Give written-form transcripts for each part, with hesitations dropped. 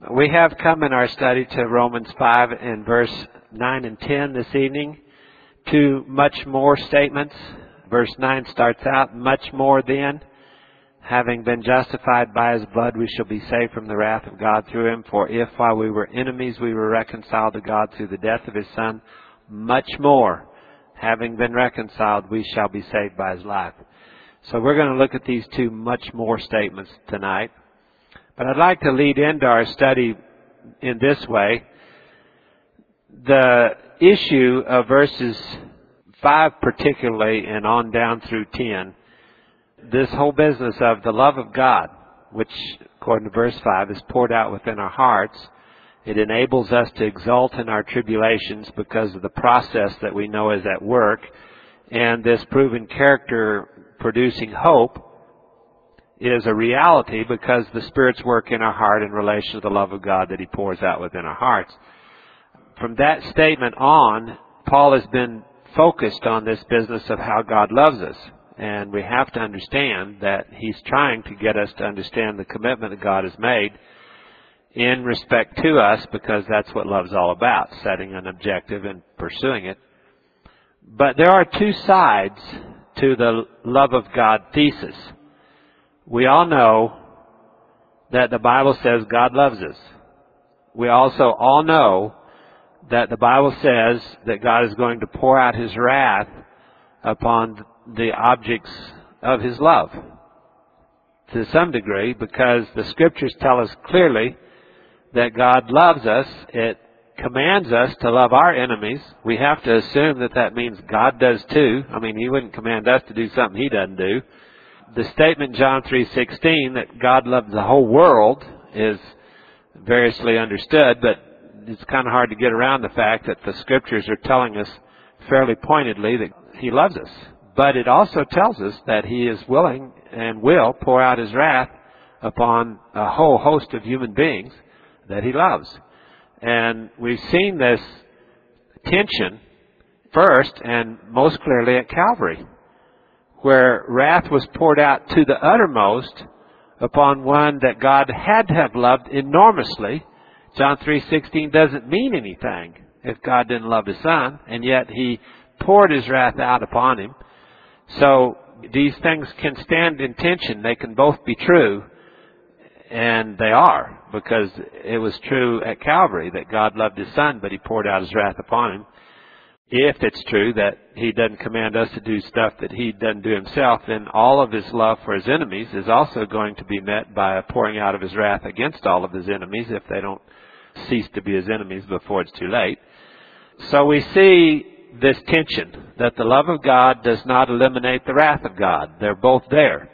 We have come in our study to Romans 5 and verse 9 and 10 this evening. Two much more statements. Verse 9 starts out, much more then, having been justified by his blood, we shall be saved from the wrath of God through him. For if while we were enemies, we were reconciled to God through the death of his Son, much more, having been reconciled, we shall be saved by his life. So we're going to look at these two much more statements tonight. But I'd like to lead into our study in this way. The issue of verses 5 particularly and on down through 10, this whole business of the love of God, which according to verse 5 is poured out within our hearts. It enables us to exult in our tribulations because of the process that we know is at work. And this proven character producing hope is a reality because the Spirit's work in our heart in relation to the love of God that he pours out within our hearts. From that statement on, Paul has been focused on this business of how God loves us. And we have to understand that he's trying to get us to understand the commitment that God has made in respect to us, because that's what love's all about, setting an objective and pursuing it. But there are two sides to the love of God thesis. We all know that the Bible says God loves us. We also all know that the Bible says that God is going to pour out his wrath upon the objects of his love to some degree, because the Scriptures tell us clearly that God loves us. It commands us to love our enemies. We have to assume that that means God does too. I mean, he wouldn't command us to do something he doesn't do. The statement in John 3:16 that God loves the whole world is variously understood, but it's kind of hard to get around the fact that the Scriptures are telling us fairly pointedly that he loves us. But it also tells us that he is willing and will pour out his wrath upon a whole host of human beings that he loves. And we've seen this tension first and most clearly at Calvary, where wrath was poured out to the uttermost upon one that God had to have loved enormously. John 3:16 doesn't mean anything if God didn't love his Son, and yet he poured his wrath out upon him. So these things can stand in tension. They can both be true, and they are, because it was true at Calvary that God loved his Son, but he poured out his wrath upon him. If it's true that he doesn't command us to do stuff that he doesn't do himself, then all of his love for his enemies is also going to be met by a pouring out of his wrath against all of his enemies if they don't cease to be his enemies before it's too late. So we see this tension that the love of God does not eliminate the wrath of God. They're both there.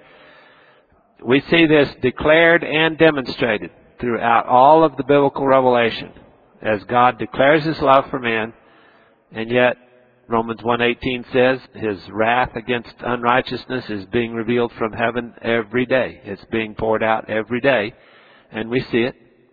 We see this declared and demonstrated throughout all of the biblical revelation as God declares his love for men. And yet, Romans 1:18 says his wrath against unrighteousness is being revealed from heaven every day. It's being poured out every day, and we see it.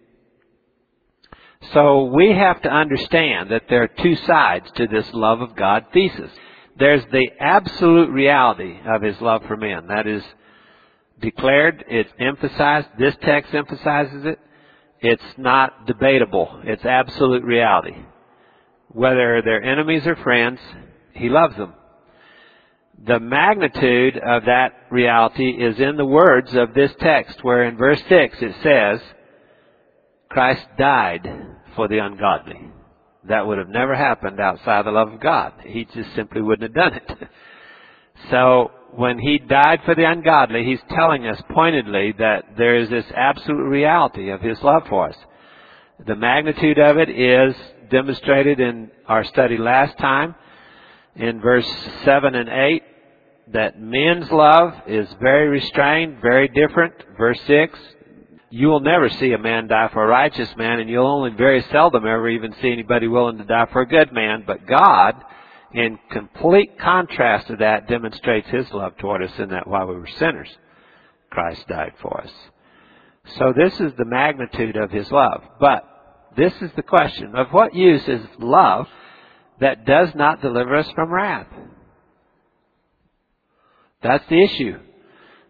So we have to understand that there are two sides to this love of God thesis. There's the absolute reality of his love for men. That is declared, it's emphasized, this text emphasizes it. It's not debatable. It's absolute reality. Whether they're enemies or friends, he loves them. The magnitude of that reality is in the words of this text, where in verse 6 it says, Christ died for the ungodly. That would have never happened outside the love of God. He just simply wouldn't have done it. So when he died for the ungodly, he's telling us pointedly that there is this absolute reality of his love for us. The magnitude of it is demonstrated in our study last time in verse 7 and 8, that men's love is very restrained, very different. Verse 6, you will never see a man die for a righteous man, and you'll only very seldom ever even see anybody willing to die for a good man. But God, in complete contrast to that, demonstrates his love toward us in that while we were sinners, Christ died for us. So this is the magnitude of his love. But this is the question: of what use is love that does not deliver us from wrath? That's the issue.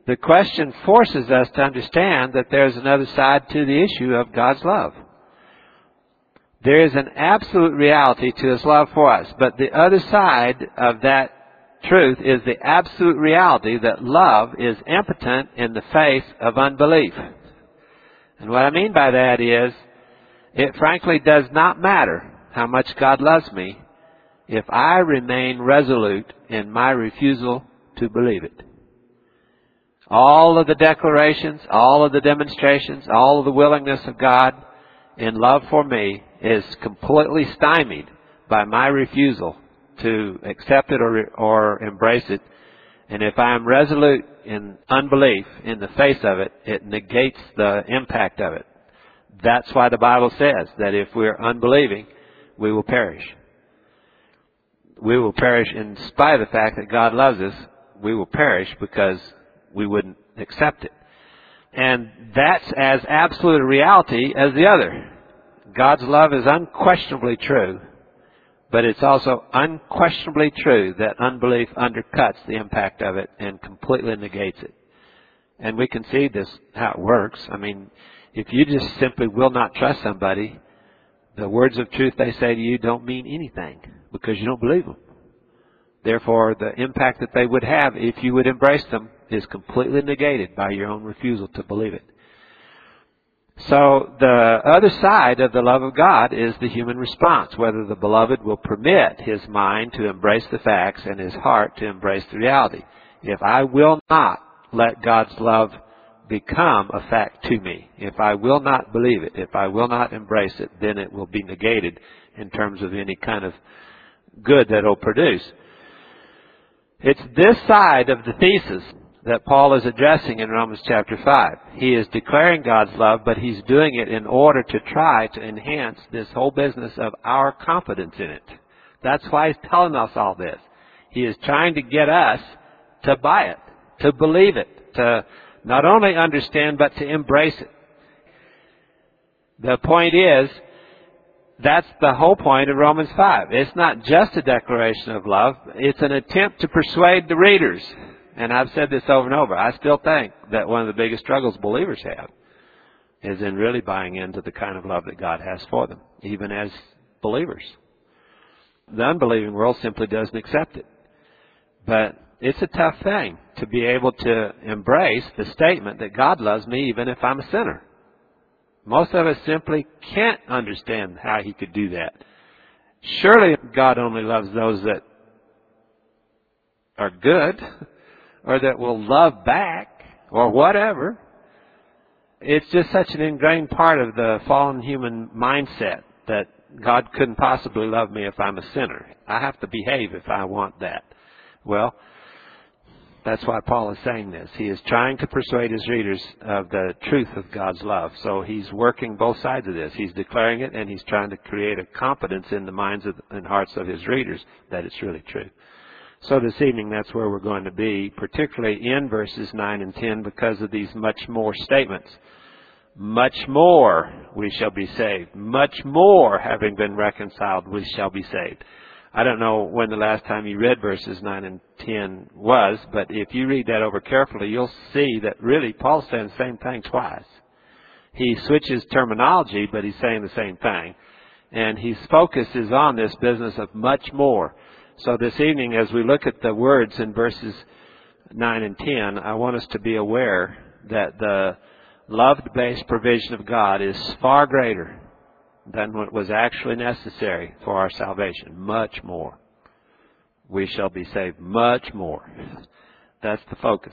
The question forces us to understand that there's another side to the issue of God's love. There is an absolute reality to His love for us, but the other side of that truth is the absolute reality that love is impotent in the face of unbelief. And what I mean by that is, it frankly does not matter how much God loves me if I remain resolute in my refusal to believe it. All of the declarations, all of the demonstrations, all of the willingness of God in love for me is completely stymied by my refusal to accept it or embrace it. And if I am resolute in unbelief in the face of it, it negates the impact of it. That's why the Bible says that if we're unbelieving, we will perish. We will perish in spite of the fact that God loves us. We will perish because we wouldn't accept it. And that's as absolute a reality as the other. God's love is unquestionably true, but it's also unquestionably true that unbelief undercuts the impact of it and completely negates it. And we can see this, how it works. I mean, if you just simply will not trust somebody, the words of truth they say to you don't mean anything because you don't believe them. Therefore, the impact that they would have if you would embrace them is completely negated by your own refusal to believe it. So the other side of the love of God is the human response, whether the beloved will permit his mind to embrace the facts and his heart to embrace the reality. If I will not let God's love become a fact to me, if I will not believe it, if I will not embrace it, then it will be negated in terms of any kind of good that it will produce. It's this side of the thesis that Paul is addressing in Romans chapter 5. He is declaring God's love, but he's doing it in order to try to enhance this whole business of our confidence in it. That's why he's telling us all this. He is trying to get us to buy it, to believe it, to not only understand, but to embrace it. The point is, that's the whole point of Romans 5. It's not just a declaration of love. It's an attempt to persuade the readers. And I've said this over and over. I still think that one of the biggest struggles believers have is in really buying into the kind of love that God has for them, even as believers. The unbelieving world simply doesn't accept it. But it's a tough thing to be able to embrace the statement that God loves me even if I'm a sinner. Most of us simply can't understand how He could do that. Surely God only loves those that are good or that will love back or whatever. It's just such an ingrained part of the fallen human mindset that God couldn't possibly love me if I'm a sinner. I have to behave if I want that. Well, that's why Paul is saying this. He is trying to persuade his readers of the truth of God's love. So he's working both sides of this. He's declaring it, and he's trying to create a confidence in the minds and hearts of his readers that it's really true. So this evening, that's where we're going to be, particularly in verses 9 and 10, because of these much more statements. Much more we shall be saved. Much more, having been reconciled, we shall be saved. I don't know when the last time you read verses 9 and 10 was, but if you read that over carefully, you'll see that really Paul's saying the same thing twice. He switches terminology, but he's saying the same thing. And his focus is on this business of much more. So this evening, as we look at the words in verses 9 and 10, I want us to be aware that the love-based provision of God is far greater than what was actually necessary for our salvation. Much more. We shall be saved much more. That's the focus.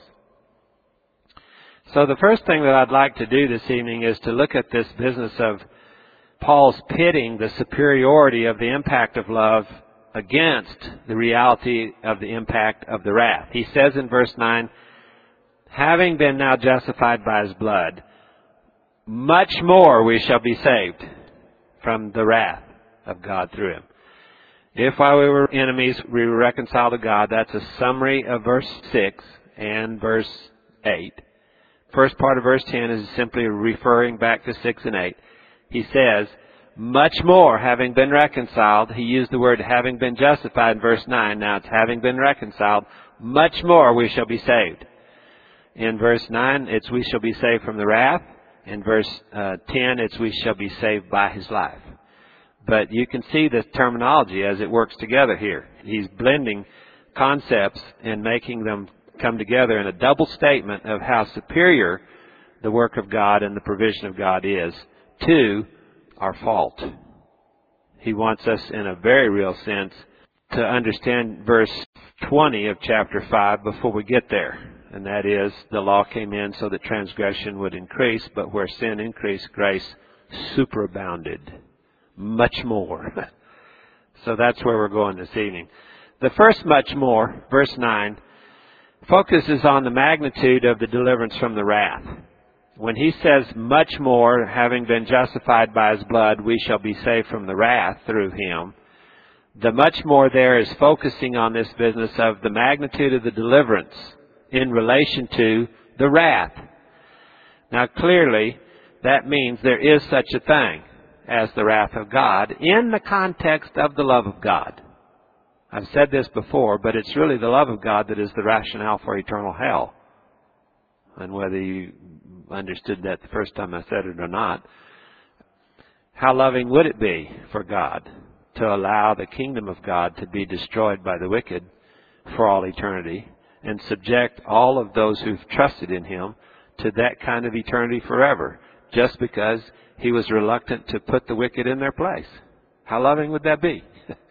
So the first thing that I'd like to do this evening is to look at this business of Paul's pitting the superiority of the impact of love against the reality of the impact of the wrath. He says in verse 9, having been now justified by His blood, much more we shall be saved from the wrath of God through Him. If while we were enemies, we were reconciled to God, that's a summary of verse 6 and verse 8. First part of verse 10 is simply referring back to 6 and 8. He says, much more having been reconciled. He used the word having been justified in verse 9. Now it's having been reconciled. Much more we shall be saved. In verse 9, it's we shall be saved from the wrath. In verse 10, it's we shall be saved by his life. But you can see the terminology as it works together here. He's blending concepts and making them come together in a double statement of how superior the work of God and the provision of God is to our fault. He wants us in a very real sense to understand verse 20 of chapter 5 before we get there. And that is, the law came in so that transgression would increase, but where sin increased, grace superabounded. Much more. So that's where we're going this evening. The first much more, verse 9, focuses on the magnitude of the deliverance from the wrath. When he says much more, having been justified by his blood, we shall be saved from the wrath through him. The much more there is focusing on this business of the magnitude of the deliverance in relation to the wrath. Now clearly, that means there is such a thing as the wrath of God in the context of the love of God. I've said this before, but it's really the love of God that is the rationale for eternal hell. And whether you understood that the first time I said it or not, how loving would it be for God to allow the kingdom of God to be destroyed by the wicked for all eternity and subject all of those who've trusted in him to that kind of eternity forever, just because he was reluctant to put the wicked in their place. How loving would that be?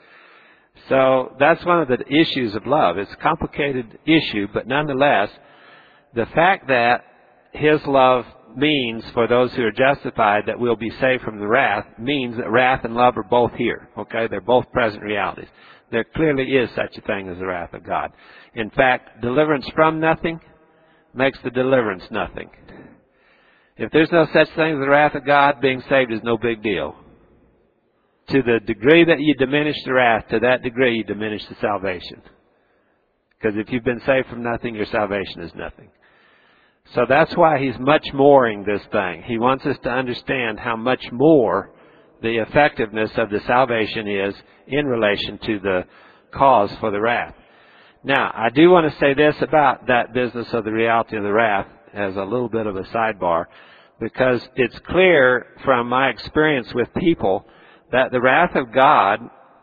So that's one of the issues of love. It's a complicated issue, but nonetheless, the fact that his love means for those who are justified that we'll be saved from the wrath means that wrath and love are both here. Okay? They're both present realities. There clearly is such a thing as the wrath of God. In fact, deliverance from nothing makes the deliverance nothing. If there's no such thing as the wrath of God, being saved is no big deal. To the degree that you diminish the wrath, to that degree you diminish the salvation. Because if you've been saved from nothing, your salvation is nothing. So that's why he's much moreing this thing. He wants us to understand how much more the effectiveness of the salvation is in relation to the cause for the wrath. Now, I do want to say this about that business of the reality of the wrath as a little bit of a sidebar, because it's clear from my experience with people that the wrath of God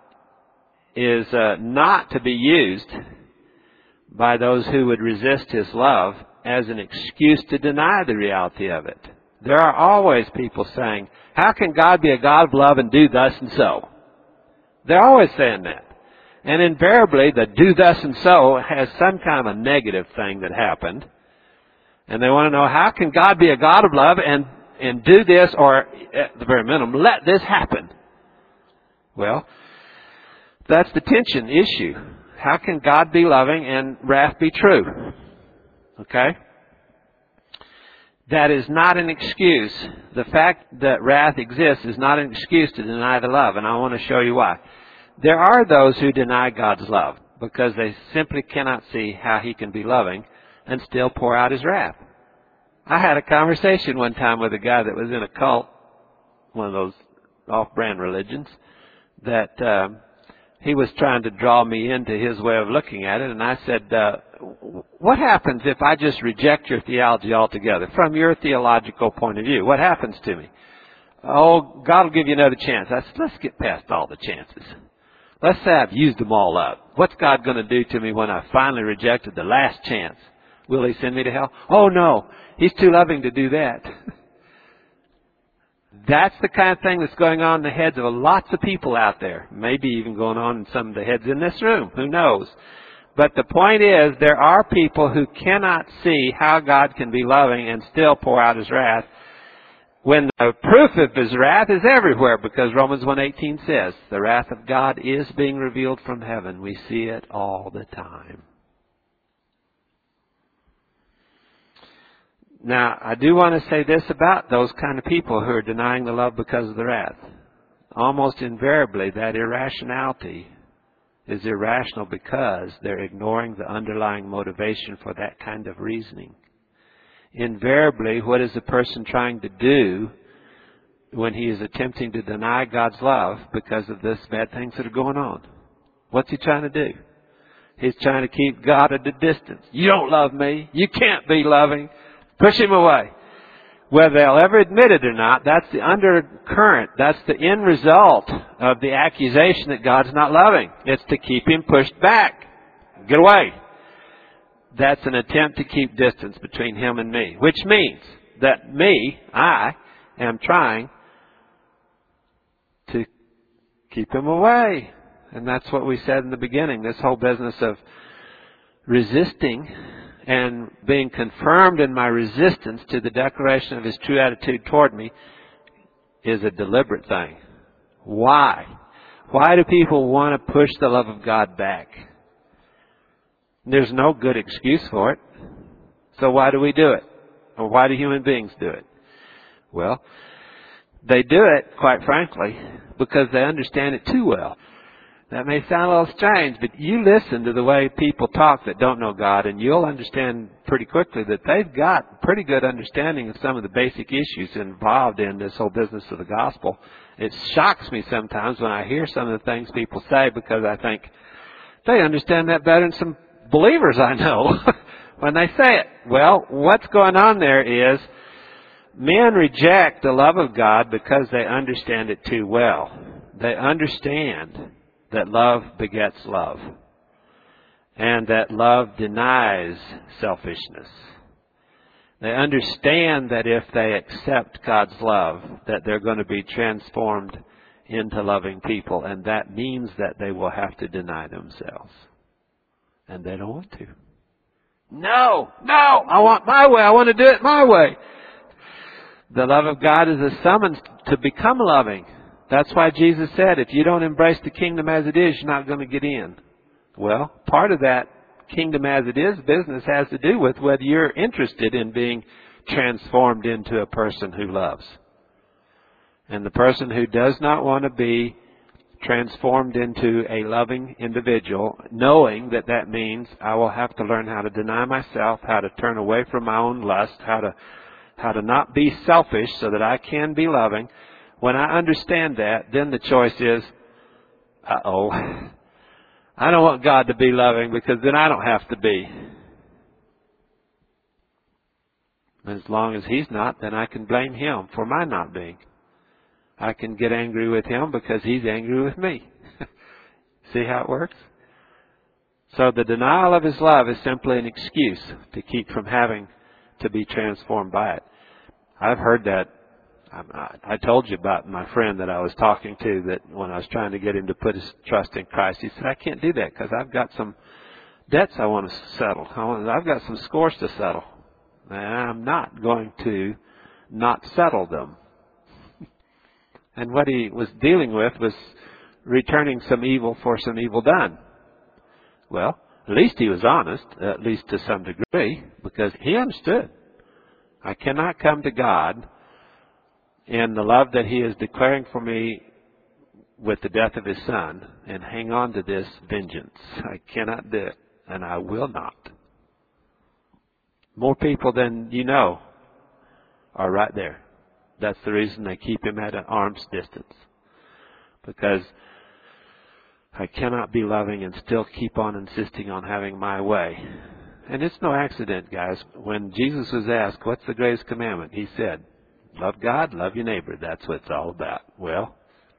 is not to be used by those who would resist his love as an excuse to deny the reality of it. There are always people saying, how can God be a God of love and do thus and so? They're always saying that. And invariably, the do thus and so has some kind of a negative thing that happened. And they want to know, how can God be a God of love and do this, or at the very minimum, let this happen? Well, that's the tension issue. How can God be loving and wrath be true? Okay? That is not an excuse. The fact that wrath exists is not an excuse to deny the love, and I want to show you why. There are those who deny God's love because they simply cannot see how he can be loving and still pour out his wrath. I had a conversation one time with a guy that was in a cult, one of those off-brand religions, that he was trying to draw me into his way of looking at it. And I said, what happens if I just reject your theology altogether from your theological point of view? What happens to me? Oh, God will give you another chance. I said, let's get past all the chances. Let's say I've used them all up. What's God going to do to me when I finally rejected the last chance? Will he send me to hell? Oh, no. He's too loving to do that. That's the kind of thing that's going on in the heads of lots of people out there. Maybe even going on in some of the heads in this room. Who knows? But the point is, there are people who cannot see how God can be loving and still pour out his wrath, when the proof of his wrath is everywhere, because Romans 1:18 says, the wrath of God is being revealed from heaven. We see it all the time. Now, I do want to say this about those kind of people who are denying the love because of the wrath. Almost invariably, that irrationality is irrational because they're ignoring the underlying motivation for that kind of reasoning. Invariably, what is the person trying to do when he is attempting to deny God's love because of this bad things that are going on? What's he trying to do? He's trying to keep God at a distance. You don't love me. You can't be loving. Push him away. Whether they'll ever admit it or not, that's the undercurrent. That's the end result of the accusation that God's not loving. It's to keep him pushed back. Get away. That's an attempt to keep distance between him and me, which means that I am trying to keep him away. And that's what we said in the beginning. This whole business of resisting and being confirmed in my resistance to the declaration of his true attitude toward me is a deliberate thing. Why? Why do people want to push the love of God back? There's no good excuse for it. So why do we do it? Or why do human beings do it? Well, they do it, quite frankly, because they understand it too well. That may sound a little strange, but you listen to the way people talk that don't know God, and you'll understand pretty quickly that they've got pretty good understanding of some of the basic issues involved in this whole business of the gospel. It shocks me sometimes when I hear some of the things people say, because I think they understand that better than some believers I know when they say it. Well, what's going on there is men reject the love of God because they understand it too well. They understand that love begets love, and that love denies selfishness. They understand that if they accept God's love, that they're going to be transformed into loving people, and that means that they will have to deny themselves. And they don't want to. No, I want my way. I want to do it my way. The love of God is a summons to become loving. That's why Jesus said, if you don't embrace the kingdom as it is, you're not going to get in. Well, part of that kingdom as it is business has to do with whether you're interested in being transformed into a person who loves. And the person who does not want to be transformed into a loving individual, knowing that that means I will have to learn how to deny myself, how to turn away from my own lust, how to not be selfish so that I can be loving. When I understand that, then the choice is, I don't want God to be loving, because then I don't have to be. As long as he's not, then I can blame him for my not being. I can get angry with him because he's angry with me. See how it works? So the denial of his love is simply an excuse to keep from having to be transformed by it. I've heard that. I told you about my friend that I was talking to, that when I was trying to get him to put his trust in Christ, he said, I can't do that because I've got some debts I want to settle. I've got some scores to settle. And I'm not going to not settle them. And what he was dealing with was returning some evil for some evil done. Well, at least he was honest, at least to some degree, because he understood. I cannot come to God in the love that he is declaring for me with the death of his son and hang on to this vengeance. I cannot do it, and I will not. More people than you know are right there. That's the reason they keep him at an arm's distance. Because I cannot be loving and still keep on insisting on having my way. And it's no accident, guys. When Jesus was asked, what's the greatest commandment? He said, love God, love your neighbor. That's what it's all about. Well,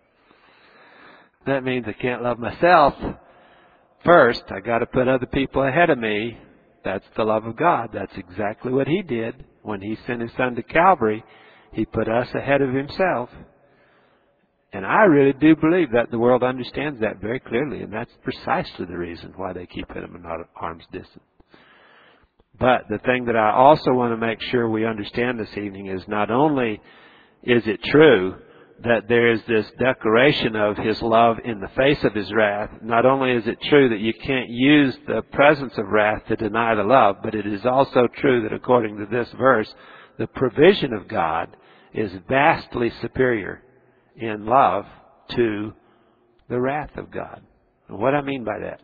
that means I can't love myself first. I got to put other people ahead of me. That's the love of God. That's exactly what he did when he sent his son to Calvary. He put us ahead of himself. And I really do believe that the world understands that very clearly, and that's precisely the reason why they keep him at arm's distance. But the thing that I also want to make sure we understand this evening is not only is it true that there is this declaration of his love in the face of his wrath, not only is it true that you can't use the presence of wrath to deny the love, but it is also true that according to this verse, the provision of God is vastly superior in love to the wrath of God. And what do I mean by that?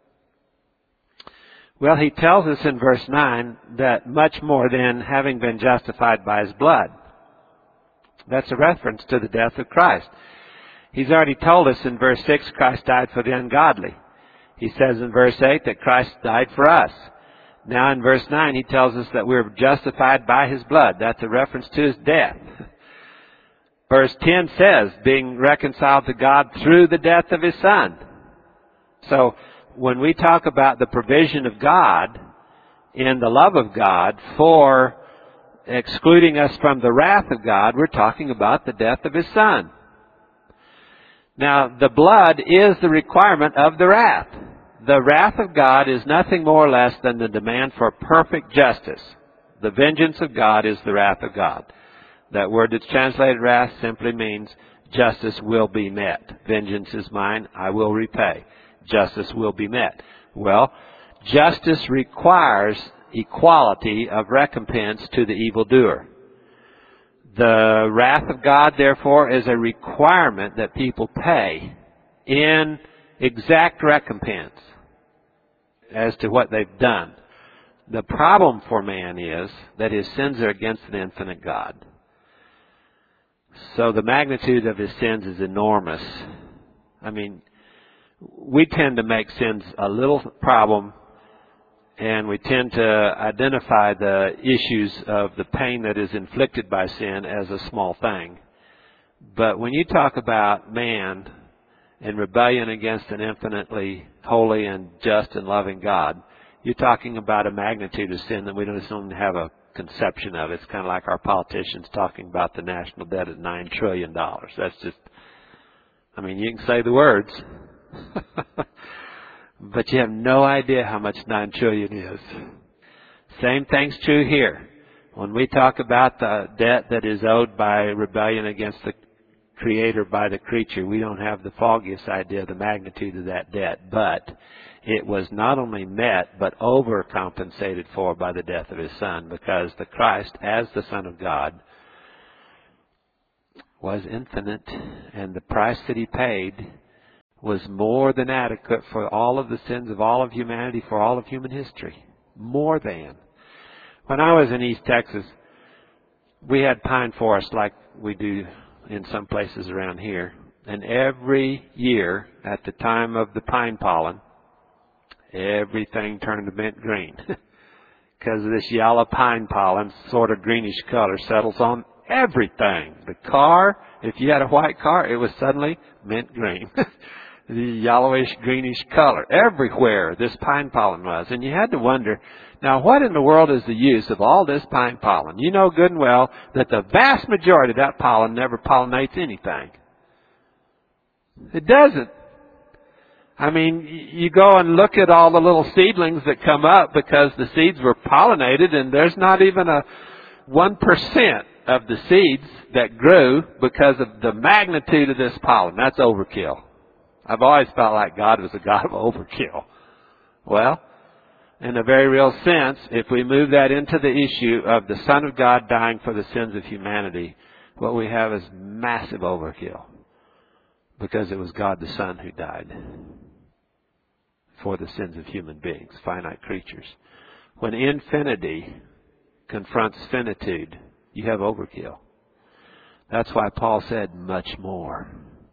Well, he tells us in verse 9 that much more than having been justified by his blood. That's a reference to the death of Christ. He's already told us in verse 6, Christ died for the ungodly. He says in verse 8 that Christ died for us. Now in verse 9 he tells us that we're justified by His blood. That's a reference to His death. Verse 10 says, being reconciled to God through the death of His Son. So when we talk about the provision of God and the love of God for excluding us from the wrath of God, we're talking about the death of His Son. Now, the blood is the requirement of the wrath. The wrath of God is nothing more or less than the demand for perfect justice. The vengeance of God is the wrath of God. That word that's translated wrath simply means justice will be met. Vengeance is mine, I will repay. Justice will be met. Well, justice requires equality of recompense to the evildoer. The wrath of God, therefore, is a requirement that people pay in exact recompense as to what they've done. The problem for man is that his sins are against an infinite God. So the magnitude of his sins is enormous. I mean, we tend to make sins a little problem, and we tend to identify the issues of the pain that is inflicted by sin as a small thing. But when you talk about man in rebellion against an infinitely holy and just and loving God, you're talking about a magnitude of sin that we don't even have a conception of. It's kind of like our politicians talking about the national debt at $9 trillion. That's just, I mean, you can say the words, but you have no idea how much 9 trillion is. Same thing's true here. When we talk about the debt that is owed by rebellion against the Creator by the creature, we don't have the foggiest idea of the magnitude of that debt. But it was not only met, but overcompensated for by the death of His Son, because the Christ, as the Son of God, was infinite, and the price that He paid was more than adequate for all of the sins of all of humanity, for all of human history. More than. When I was in East Texas, we had pine forests like we do in some places around here. And every year, at the time of the pine pollen, everything turned to mint green. Because this yellow pine pollen, sort of greenish color, settles on everything. The car, if you had a white car, it was suddenly mint green. The yellowish, greenish color. Everywhere this pine pollen was. And you had to wonder, now what in the world is the use of all this pine pollen? You know good and well that the vast majority of that pollen never pollinates anything. It doesn't. I mean, you go and look at all the little seedlings that come up because the seeds were pollinated, and there's not even a 1% of the seeds that grew because of the magnitude of this pollen. That's overkill. I've always felt like God was a God of overkill. Well, in a very real sense, if we move that into the issue of the Son of God dying for the sins of humanity, what we have is massive overkill. Because it was God the Son who died for the sins of human beings, finite creatures. When infinity confronts finitude, you have overkill. That's why Paul said much more.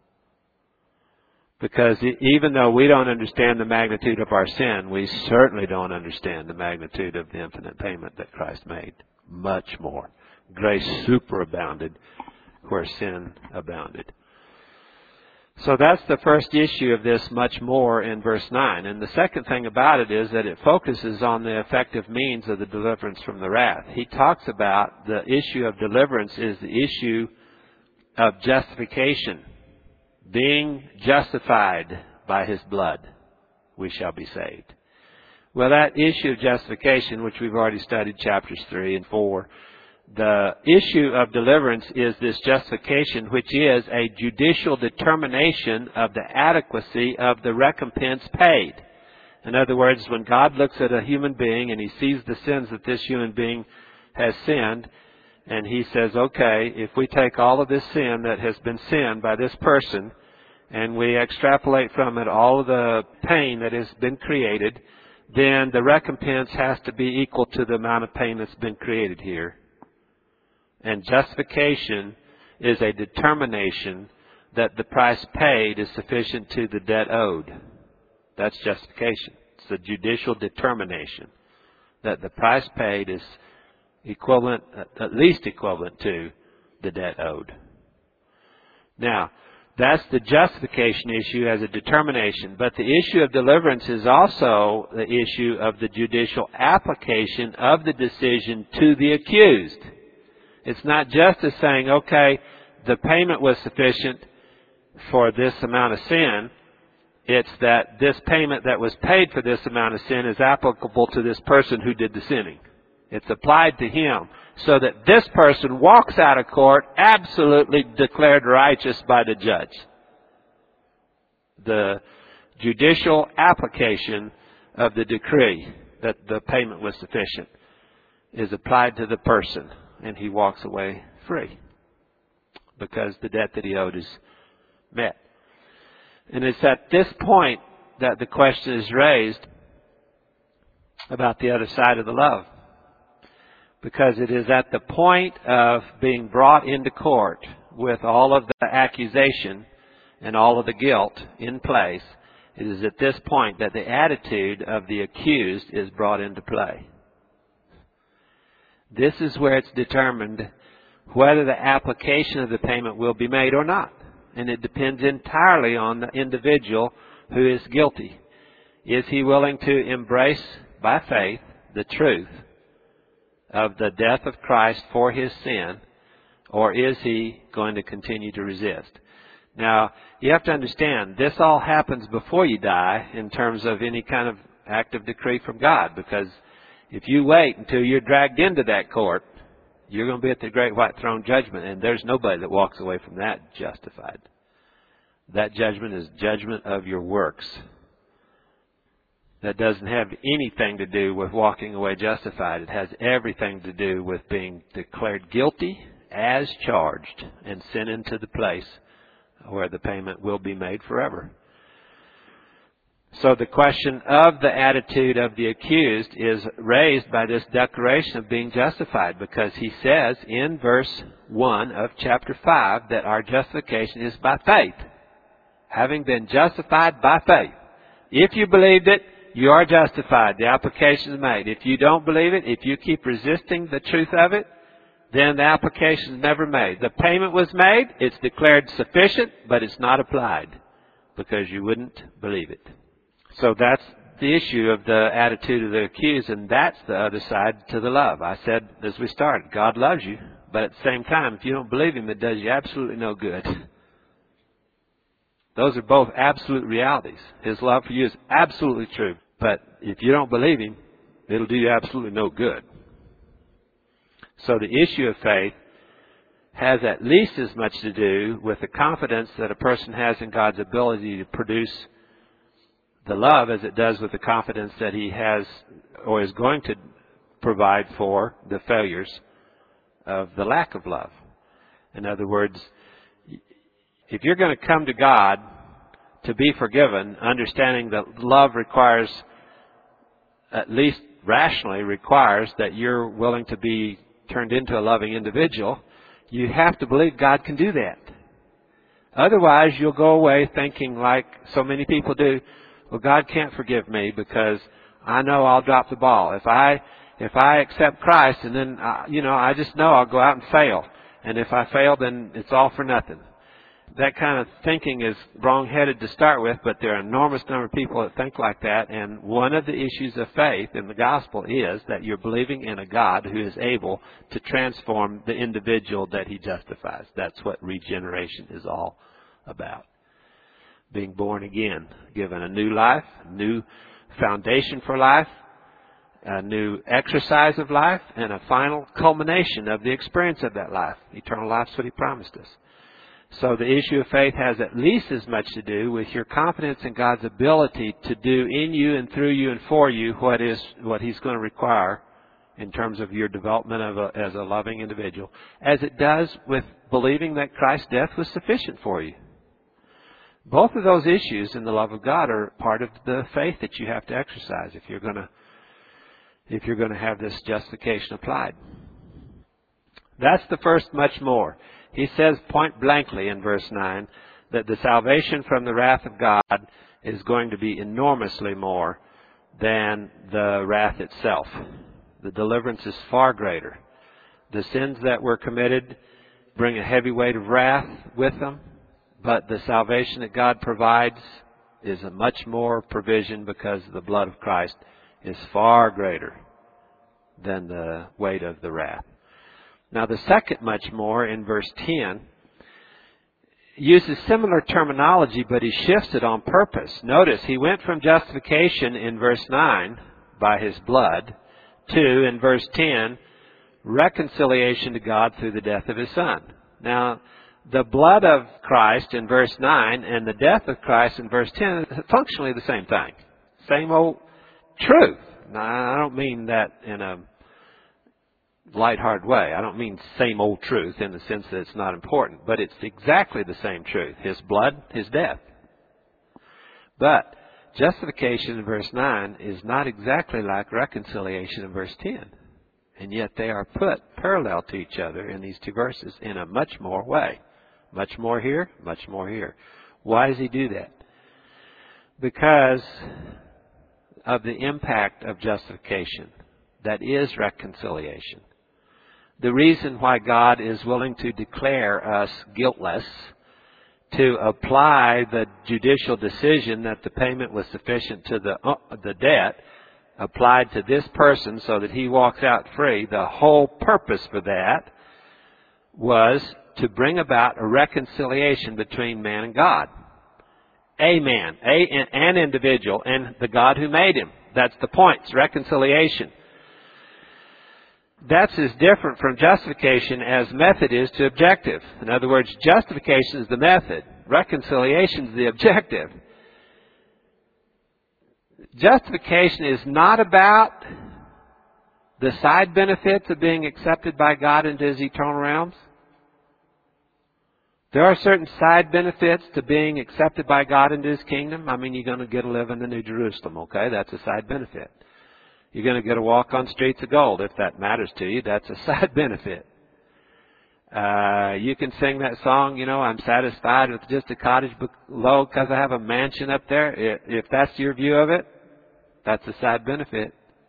Because even though we don't understand the magnitude of our sin, we certainly don't understand the magnitude of the infinite payment that Christ made. Much more. Grace superabounded where sin abounded. So that's the first issue of this much more in verse 9. And the second thing about it is that it focuses on the effective means of the deliverance from the wrath. He talks about the issue of deliverance is the issue of justification. Being justified by His blood, we shall be saved. Well, that issue of justification, which we've already studied chapters 3 and 4, the issue of deliverance is this justification, which is a judicial determination of the adequacy of the recompense paid. In other words, when God looks at a human being and He sees the sins that this human being has sinned, and He says, okay, if we take all of this sin that has been sinned by this person, and we extrapolate from it all of the pain that has been created, then the recompense has to be equal to the amount of pain that's been created here. And justification is a determination that the price paid is sufficient to the debt owed. That's justification. It's a judicial determination that the price paid is equivalent, at least equivalent to the debt owed. Now, that's the justification issue as a determination. But the issue of deliverance is also the issue of the judicial application of the decision to the accused. It's not just as saying, okay, the payment was sufficient for this amount of sin. It's that this payment that was paid for this amount of sin is applicable to this person who did the sinning. It's applied to him so that this person walks out of court absolutely declared righteous by the judge. The judicial application of the decree that the payment was sufficient is applied to the person, and he walks away free because the debt that he owed is met. And it's at this point that the question is raised about the other side of the love. Because it is at the point of being brought into court with all of the accusation and all of the guilt in place, it is at this point that the attitude of the accused is brought into play. This is where it's determined whether the application of the payment will be made or not. And it depends entirely on the individual who is guilty. Is he willing to embrace by faith the truth of the death of Christ for his sin, or is he going to continue to resist? Now, you have to understand, this all happens before you die in terms of any kind of act of decree from God, because if you wait until you're dragged into that court, you're going to be at the great white throne judgment, and there's nobody that walks away from that justified. That judgment is judgment of your works. That doesn't have anything to do with walking away justified. It has everything to do with being declared guilty as charged and sent into the place where the payment will be made forever. So the question of the attitude of the accused is raised by this declaration of being justified, because he says in verse 1 of chapter 5 that our justification is by faith. Having been justified by faith. If you believed it, you are justified. The application is made. If you don't believe it, if you keep resisting the truth of it, then the application is never made. The payment was made, it's declared sufficient, but it's not applied because you wouldn't believe it. So that's the issue of the attitude of the accused, and that's the other side to the love. I said as we started, God loves you, but at the same time, if you don't believe Him, it does you absolutely no good. Those are both absolute realities. His love for you is absolutely true. But if you don't believe Him, it'll do you absolutely no good. So the issue of faith has at least as much to do with the confidence that a person has in God's ability to produce the love as it does with the confidence that He has or is going to provide for the failures of the lack of love. In other words, if you're going to come to God to be forgiven, understanding that love requires, at least rationally requires, that you're willing to be turned into a loving individual, you have to believe God can do that. Otherwise, you'll go away thinking, like so many people do, well, God can't forgive me because I know I'll drop the ball. If I accept Christ, and then I just know I'll go out and fail, and if I fail, then it's all for nothing. That kind of thinking is wrong-headed to start with, but there are an enormous number of people that think like that. And one of the issues of faith in the gospel is that you're believing in a God who is able to transform the individual that He justifies. That's what regeneration is all about. Being born again, given a new life, a new foundation for life, a new exercise of life, and a final culmination of the experience of that life. Eternal life is what He promised us. So the issue of faith has at least as much to do with your confidence in God's ability to do in you and through you and for you what He's going to require in terms of your development as a loving individual, as it does with believing that Christ's death was sufficient for you. Both of those issues in the love of God are part of the faith that you have to exercise if you're going to have this justification applied. That's the first much more. He says point blankly in verse 9 that the salvation from the wrath of God is going to be enormously more than the wrath itself. The deliverance is far greater. The sins that were committed bring a heavy weight of wrath with them, but the salvation that God provides is a much more provision because the blood of Christ is far greater than the weight of the wrath. Now the second much more in verse 10 uses similar terminology, but he shifts it on purpose. Notice, he went from justification in verse 9 by his blood to, in verse 10, reconciliation to God through the death of his Son. Now, the blood of Christ in verse 9 and the death of Christ in verse 10 is functionally the same thing. Same old truth. Now, I don't mean that in a lighthearted way. I don't mean same old truth in the sense that it's not important, but it's exactly the same truth. His blood, his death. But justification in verse 9 is not exactly like reconciliation in verse 10. And yet they are put parallel to each other in these two verses in a much more way. Much more here, much more here. Why does he do that? Because of the impact of justification. That is reconciliation. The reason why God is willing to declare us guiltless, to apply the judicial decision that the payment was sufficient to the debt, applied to this person so that he walks out free, the whole purpose for that was to bring about a reconciliation between man and God. A man, an individual, and the God who made him. That's the point. It's reconciliation. That's as different from justification as method is to objective. In other words, justification is the method. Reconciliation is the objective. Justification is not about the side benefits of being accepted by God into His eternal realms. There are certain side benefits to being accepted by God into His kingdom. I mean, you're going to get to live in the New Jerusalem, okay? That's a side benefit. You're going to get to walk on streets of gold, if that matters to you. That's a side benefit. You can sing that song, you know, I'm satisfied with just a cottage below because I have a mansion up there. If that's your view of it, that's a side benefit.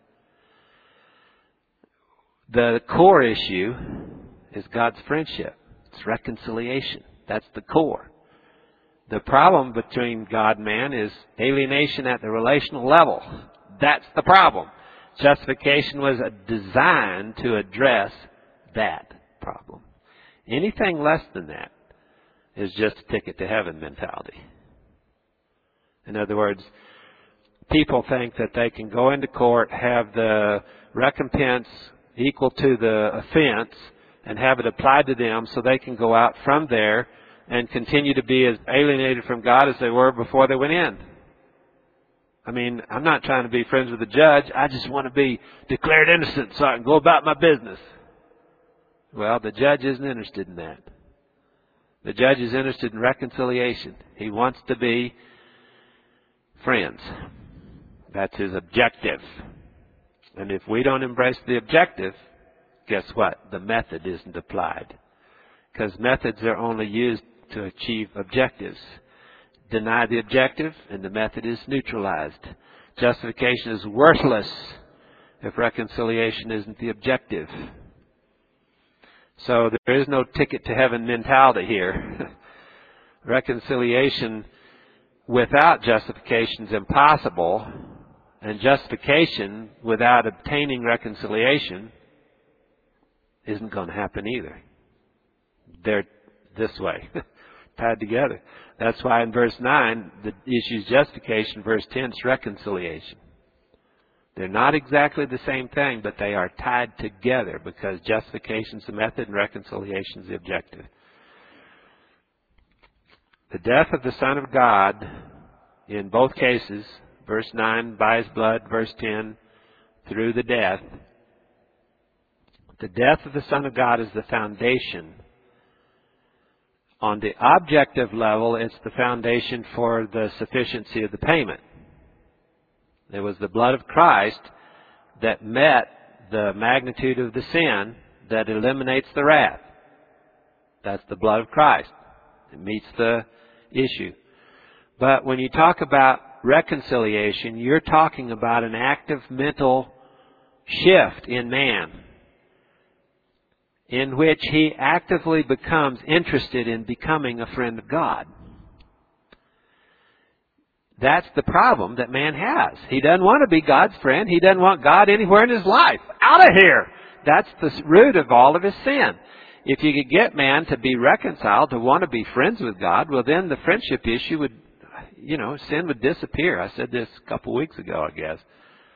The core issue is God's friendship. It's reconciliation. That's the core. The problem between God and man is alienation at the relational level. That's the problem. Justification was designed to address that problem. Anything less than that is just a ticket to heaven mentality. In other words, people think that they can go into court, have the recompense equal to the offense, and have it applied to them so they can go out from there and continue to be as alienated from God as they were before they went in. I mean, I'm not trying to be friends with the judge. I just want to be declared innocent so I can go about my business. Well, the judge isn't interested in that. The judge is interested in reconciliation. He wants to be friends. That's his objective. And if we don't embrace the objective, guess what? The method isn't applied. Because methods are only used to achieve objectives. Deny the objective, and the method is neutralized. Justification is worthless if reconciliation isn't the objective. So there is no ticket to heaven mentality here. Reconciliation without justification is impossible, and justification without obtaining reconciliation isn't going to happen either. They're this way, tied together. That's why in verse 9, the issue is justification. Verse 10 is reconciliation. They're not exactly the same thing, but they are tied together because justification is the method and reconciliation is the objective. The death of the Son of God, in both cases, verse 9, by His blood, verse 10, through the death. The death of the Son of God is the foundation. On the objective level, it's the foundation for the sufficiency of the payment. It was the blood of Christ that met the magnitude of the sin that eliminates the wrath. That's the blood of Christ. It meets the issue. But when you talk about reconciliation, you're talking about an active mental shift in man, in which he actively becomes interested in becoming a friend of God. That's the problem that man has. He doesn't want to be God's friend. He doesn't want God anywhere in his life. Out of here! That's the root of all of his sin. If you could get man to be reconciled, to want to be friends with God, well then the friendship issue would, sin would disappear. I said this a couple weeks ago, I guess.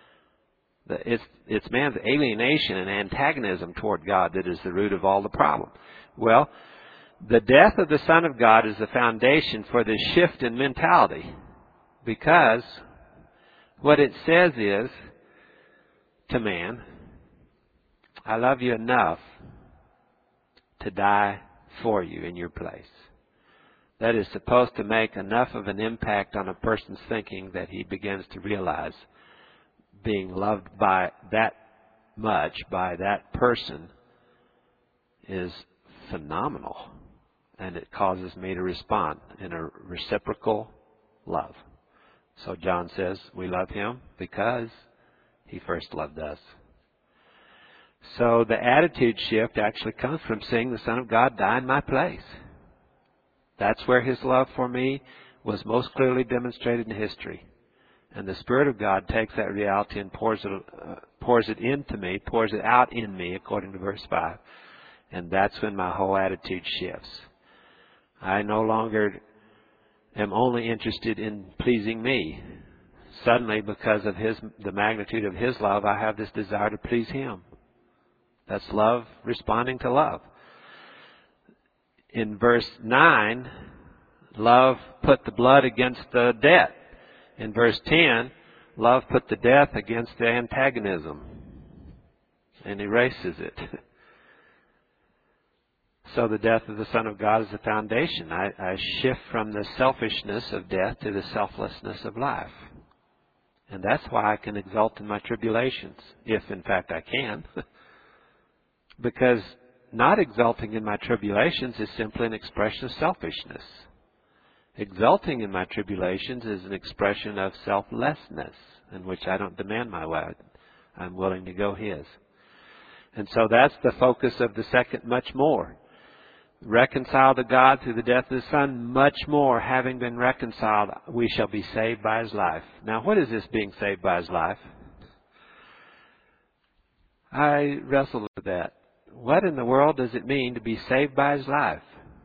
It's man's alienation and antagonism toward God that is the root of all the problem. Well, the death of the Son of God is the foundation for this shift in mentality. Because what it says is to man, I love you enough to die for you in your place. That is supposed to make enough of an impact on a person's thinking that he begins to realize being loved by that much by that person is phenomenal. And it causes me to respond in a reciprocal love. So John says we love him because he first loved us. So the attitude shift actually comes from seeing the Son of God die in my place. That's where his love for me was most clearly demonstrated in history. And the Spirit of God takes that reality and pours it into me, pours it out in me, according to verse 5. And that's when my whole attitude shifts. I no longer am only interested in pleasing me. Suddenly, because of the magnitude of his love, I have this desire to please him. That's love responding to love. In verse 9, love put the blood against the debt. In verse 10, love put the death against the antagonism and erases it. So the death of the Son of God is the foundation. I shift from the selfishness of death to the selflessness of life. And that's why I can exult in my tribulations, if in fact I can. Because not exulting in my tribulations is simply an expression of selfishness. Exulting in my tribulations is an expression of selflessness, in which I don't demand my way. I'm willing to go his. And so that's the focus of the second much more. Reconciled to God through the death of the Son, much more, having been reconciled, we shall be saved by his life. Now, what is this being saved by his life? I wrestled with that. What in the world does it mean to be saved by his life?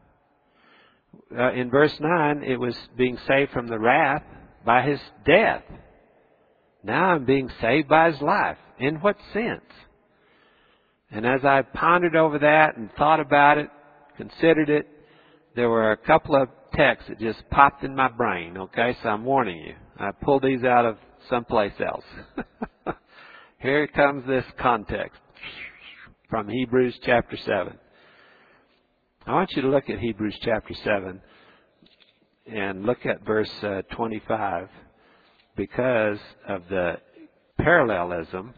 In verse 9, it was being saved from the wrath by his death. Now I'm being saved by his life. In what sense? And as I pondered over that and thought about it, considered it, there were a couple of texts that just popped in my brain, okay? So I'm warning you. I pulled these out of someplace else. Here comes this context from Hebrews chapter 7. I want you to look at Hebrews chapter 7 and look at verse 25 because of the parallelism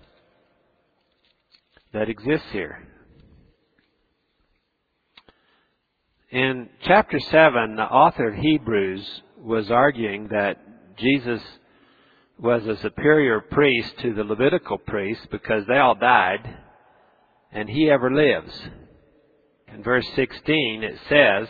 that exists here. In chapter 7, the author of Hebrews was arguing that Jesus was a superior priest to the Levitical priests because they all died and he ever lives. In verse 16 it says,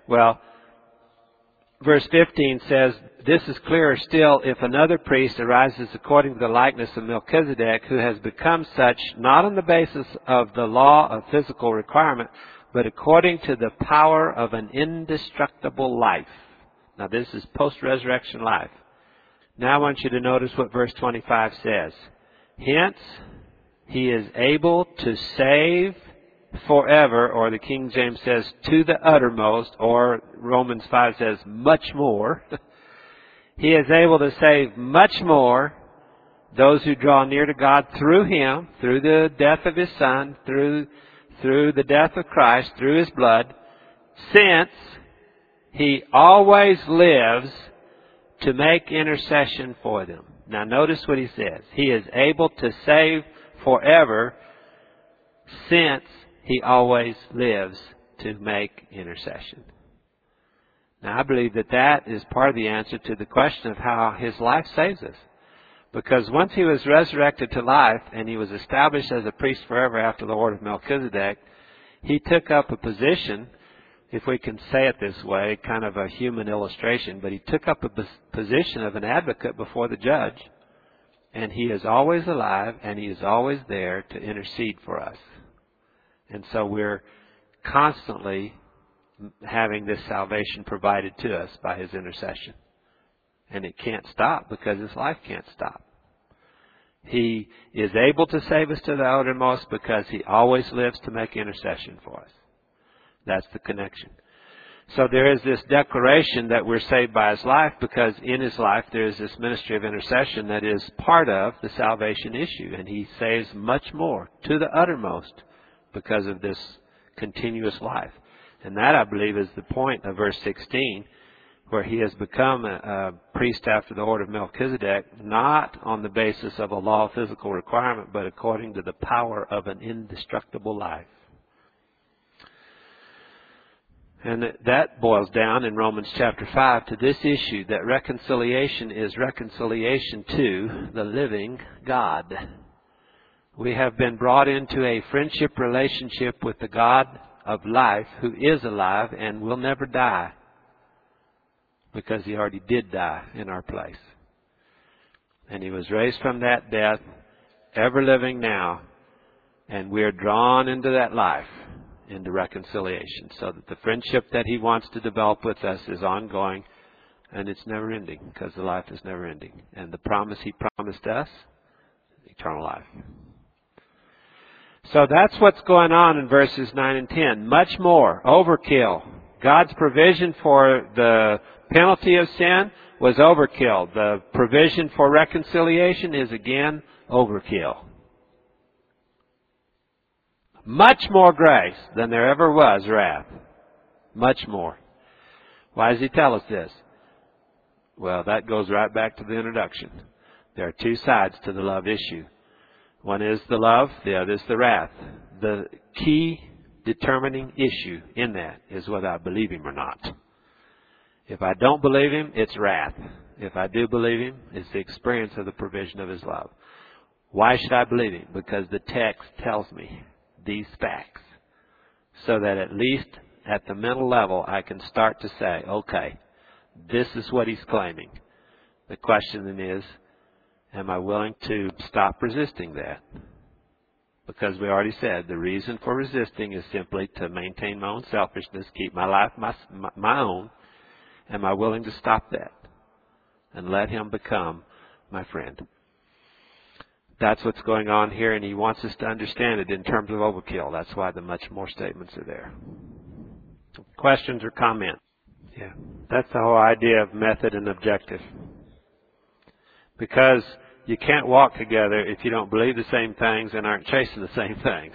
verse 15 says, this is clearer still if another priest arises according to the likeness of Melchizedek, who has become such not on the basis of the law of physical requirement, but according to the power of an indestructible life. Now this is post-resurrection life. Now I want you to notice what verse 25 says. Hence, he is able to save forever, or the King James says to the uttermost, or Romans 5 says much more. He is able to save much more those who draw near to God through him, through the death of his Son, through the death of Christ, through his blood, since he always lives to make intercession for them. Now notice what he says. He is able to save forever since he always lives to make intercession. Now, I believe that that is part of the answer to the question of how his life saves us. Because once he was resurrected to life and he was established as a priest forever after the order of Melchizedek, he took up a position, if we can say it this way, kind of a human illustration, but he took up a position of an advocate before the judge, and he is always alive and he is always there to intercede for us. And so we're constantly having this salvation provided to us by his intercession. And it can't stop because his life can't stop. He is able to save us to the uttermost because he always lives to make intercession for us. That's the connection. So there is this declaration that we're saved by his life because in his life there is this ministry of intercession that is part of the salvation issue. And he saves much more to the uttermost because of this continuous life. And that, I believe, is the point of verse 16, where he has become a priest after the order of Melchizedek, not on the basis of a law of physical requirement, but according to the power of an indestructible life. And that boils down in Romans chapter 5 to this issue, that reconciliation is reconciliation to the living God. We have been brought into a friendship relationship with the God of life who is alive and will never die, because he already did die in our place. And he was raised from that death, ever living now, and we are drawn into that life, into reconciliation, so that the friendship that he wants to develop with us is ongoing, and it's never ending, because the life is never ending. And the promise he promised us, eternal life. So that's what's going on in verses 9 and 10. Much more, overkill. God's provision for the penalty of sin was overkill. The provision for reconciliation is again overkill. Much more grace than there ever was wrath. Much more. Why does he tell us this? Well, that goes right back to the introduction. There are two sides to the love issue. One is the love, the other is the wrath. The key determining issue in that is whether I believe him or not. If I don't believe him, it's wrath. If I do believe him, it's the experience of the provision of his love. Why should I believe him? Because the text tells me these facts, so that at least at the mental level I can start to say, okay, this is what he's claiming. The question then is, am I willing to stop resisting that? Because we already said the reason for resisting is simply to maintain my own selfishness, keep my life my own. Am I willing to stop that and let him become my friend? That's what's going on here, and he wants us to understand it in terms of overkill. That's why the much more statements are there. Questions or comments? Yeah, that's the whole idea of method and objective. Because you can't walk together if you don't believe the same things and aren't chasing the same things.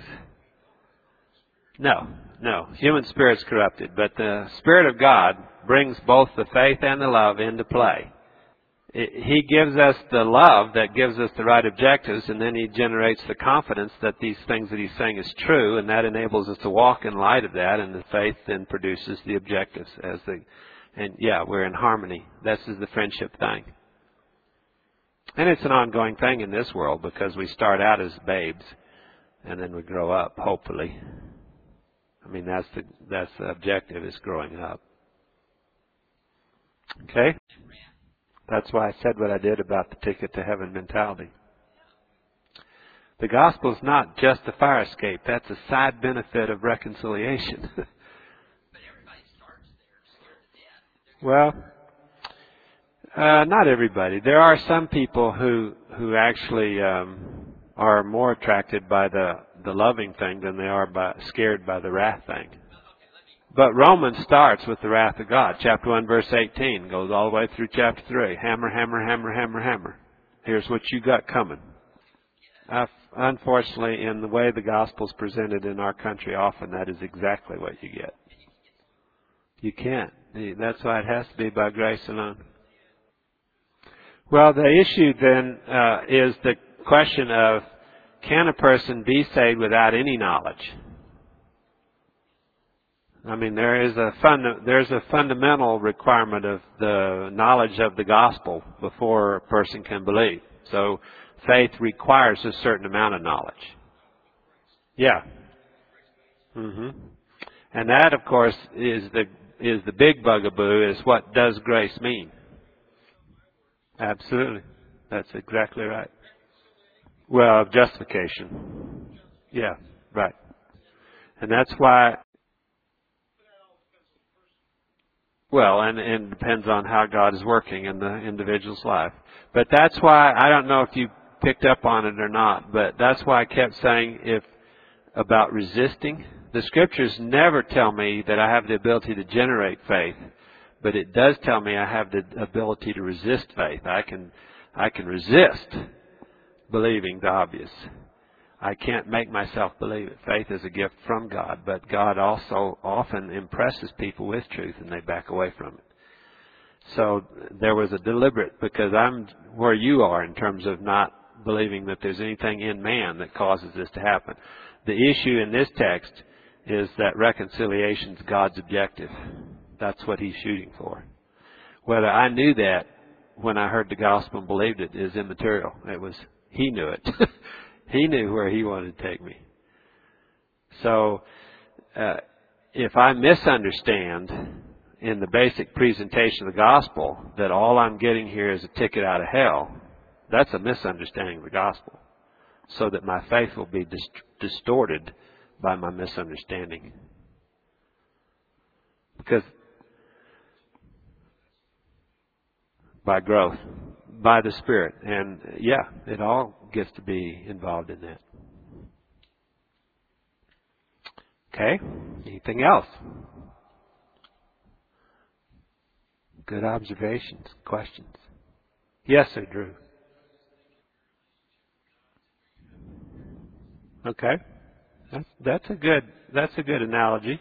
No. Human spirit's corrupted, but the Spirit of God brings both the faith and the love into play. He gives us the love that gives us the right objectives, and then he generates the confidence that these things that he's saying is true, and that enables us to walk in light of that, and the faith then produces the objectives. We're in harmony. This is the friendship thing. And it's an ongoing thing in this world, because we start out as babes, and then we grow up, hopefully. I mean, that's the objective, is growing up. Okay? That's why I said what I did about the ticket to heaven mentality. The gospel is not just a fire escape. That's a side benefit of reconciliation. Well, not everybody. There are some people who actually are more attracted by the loving thing than they are scared by the wrath thing. But Romans starts with the wrath of God. Chapter 1, verse 18 goes all the way through chapter 3. Hammer, hammer, hammer, hammer, hammer. Here's what you got coming. Unfortunately, in the way the gospel's presented in our country, often that is exactly what you get. You can't. That's why it has to be by grace alone. Well, the issue then is the question of, can a person be saved without any knowledge? I mean, there's a fundamental requirement of the knowledge of the gospel before a person can believe. So faith requires a certain amount of knowledge. Yeah. And that, of course, is the big bugaboo, is what does grace mean? Absolutely. That's exactly right. Well, justification. Yeah, right. And that's why, well, and it depends on how God is working in the individual's life. But that's why, I don't know if you picked up on it or not, but that's why I kept saying about resisting. The scriptures never tell me that I have the ability to generate faith, but it does tell me I have the ability to resist faith. I can resist believing the obvious. I can't make myself believe it. Faith is a gift from God, but God also often impresses people with truth and they back away from it. So there was a deliberate, because I'm where you are in terms of not believing that there's anything in man that causes this to happen. The issue in this text is that reconciliation is God's objective. That's what He's shooting for. Whether I knew that when I heard the gospel and believed it is immaterial. He knew it. He knew where He wanted to take me. So if I misunderstand in the basic presentation of the gospel that all I'm getting here is a ticket out of hell, that's a misunderstanding of the gospel. So that my faith will be distorted by my misunderstanding. Because by growth, by the Spirit. And yeah, it all gets to be involved in that. Okay? Anything else? Good observations, questions. Yes, sir, Drew. Okay. That's a good analogy.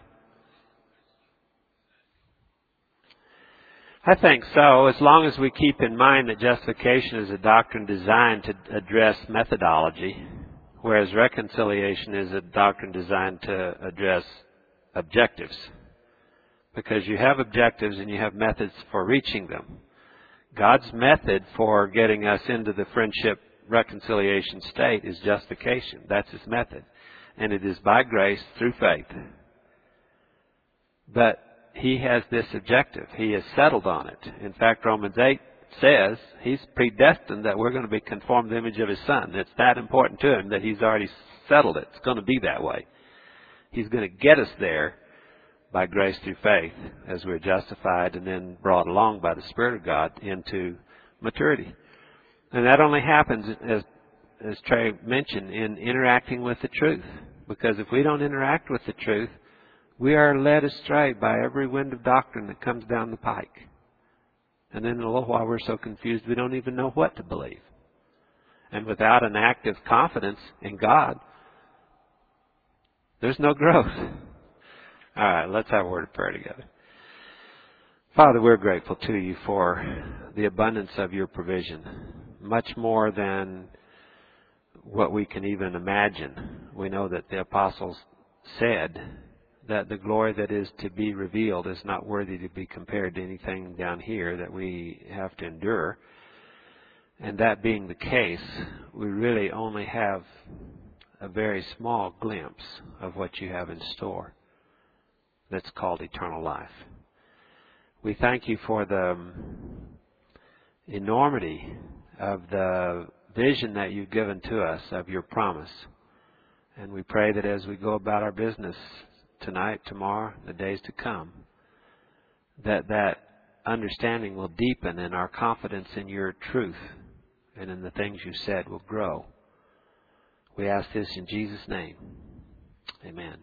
I think so, as long as we keep in mind that justification is a doctrine designed to address methodology, whereas reconciliation is a doctrine designed to address objectives. Because you have objectives and you have methods for reaching them. God's method for getting us into the friendship reconciliation state is justification. That's His method. And it is by grace through faith. But He has this objective. He has settled on it. In fact, Romans 8 says He's predestined that we're going to be conformed to the image of His Son. It's that important to Him that He's already settled it. It's going to be that way. He's going to get us there by grace through faith as we're justified and then brought along by the Spirit of God into maturity. And that only happens, as Trey mentioned, in interacting with the truth. Because if we don't interact with the truth, we are led astray by every wind of doctrine that comes down the pike. And then in a little while we're so confused we don't even know what to believe. And without an active confidence in God, there's no growth. All right, let's have a word of prayer together. Father, we're grateful to You for the abundance of Your provision, much more than what we can even imagine. We know that the apostles said that the glory that is to be revealed is not worthy to be compared to anything down here that we have to endure. And that being the case, we really only have a very small glimpse of what You have in store. That's called eternal life. We thank You for the enormity of the vision that You've given to us of Your promise. And we pray that as we go about our business tonight, tomorrow, the days to come, that understanding will deepen and our confidence in Your truth and in the things You said will grow. We ask this in Jesus' name. Amen.